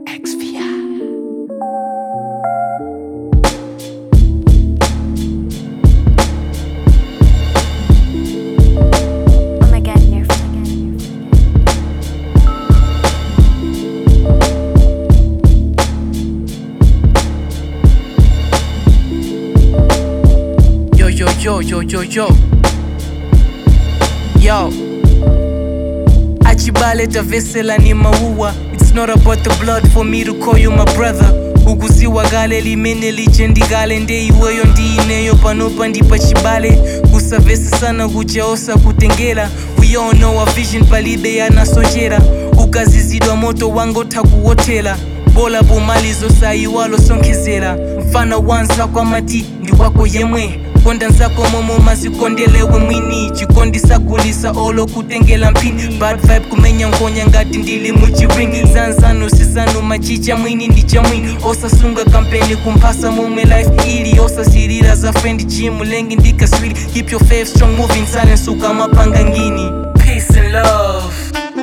XVR. Oh my god, nerf. Yo, Achibale tavesela ni maua. It's not about the blood for me to call you my brother. Ukuziwa gale limene lichendi gale nde iweyo ndiineyo panopa ndipa chibale kusavesa sana kuchaosa kutengela. We all know our vision palibe yanasojera ukazizidwa moto wango takuwotela bola bomalizo sayiwalo sonkezela mfana wanza kwa mati ndi wako yemwe konda nzako momo mazikondelewe mwini chikondisagulisa olo kutengela mpini bad vibe kumenya nkonya ngati ndili muchiring zanzano sizano machicha mwini ndicha mwini osasunga kampeni kumpasa momwe life ili osasirira za friend gym lengi ndika sweet keep your faith strong moving silence ukamapanga ngini peace and love.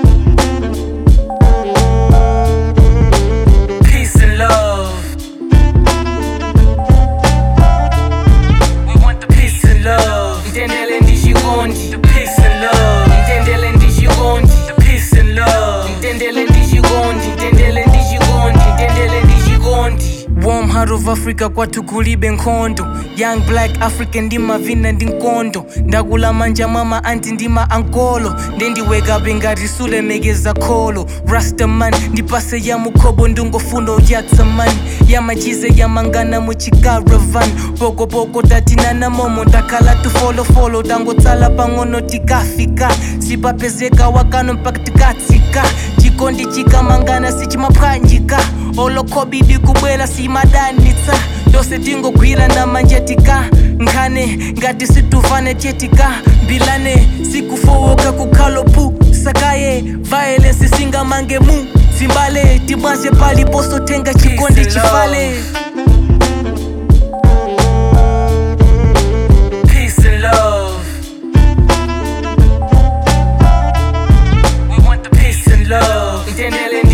Ndendele ndijikondi, the peace and love. Ndendele ndijikondi, the peace and love. Ndendele ndijikondi, ndendele ndijikondi, ndendele ndijikondi. Warm heart of Africa kwathu kulibe nkhondo. Young black African ndima vina ndinkondo. Ndakula manja mama anti ndima ankolo. Ndendiweka bengati sule megeza kholo. Rastaman ndipase ya mukhobo ndungofundo yatsaman. Yamachize yamangana muchikaravan. Poko poko tatinana momo takala tu follow tangotsala pang'ono tikafika sipapezeka wakano mpaka tikatsika chikondi chikamangana sichimapwanjika olokobidi kubwela simadanitsa tose tingogwira na manje tika nkhane ngati situfane chetika mbilane sikufowoka kukhalopu sakaye violence singamange mu zimbale timwaze paliposo tenga chikondi chifale. Love.